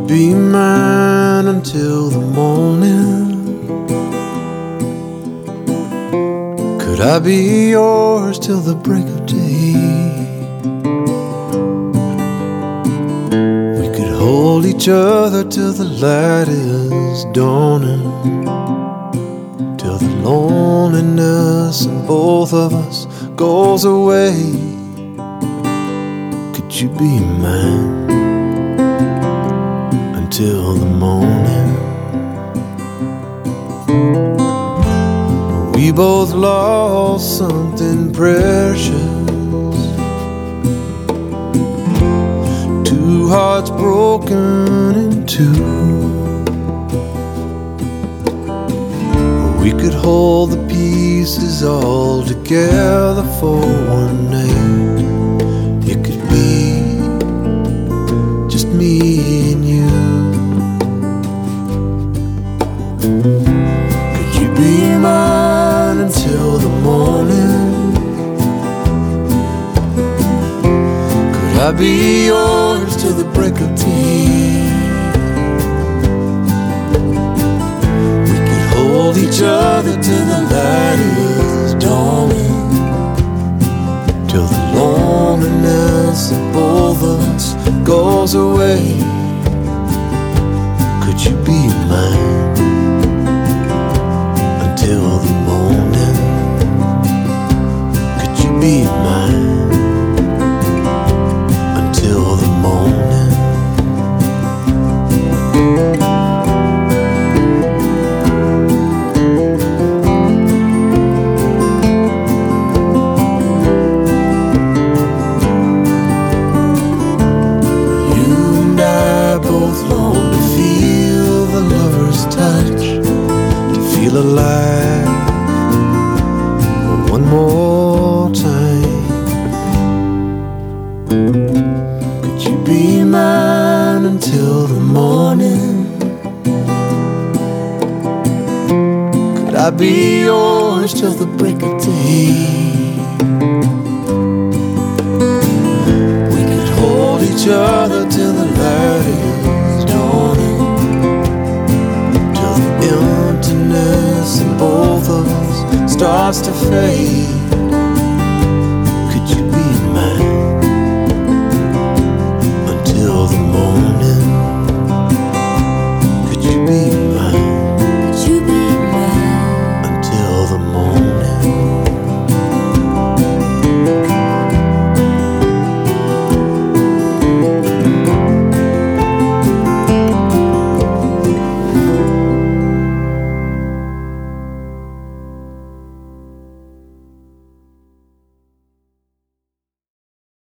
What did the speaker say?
be mine until the morning? Could I be yours till the break of day? We could hold each other till the light is dawning, till the loneliness in both of us goes away. Could you be mine until the morning? We both lost something precious, two hearts broken in two. We could hold the pieces all together for one night. It could be just me and you. Could you be mine until the morning? Could I be yours till the break of day? We could hold each other till the light is dawning, till the loneliness of both of us goes away. Could you be mine until the morning? Could you be mine until the morning? You and I both long to feel the lover's touch, to feel alive one more time. Could you be mine until the morning? Could I be yours till the break of day? We could hold each other till the light is dawning, till the emptiness in both of us starts to fade.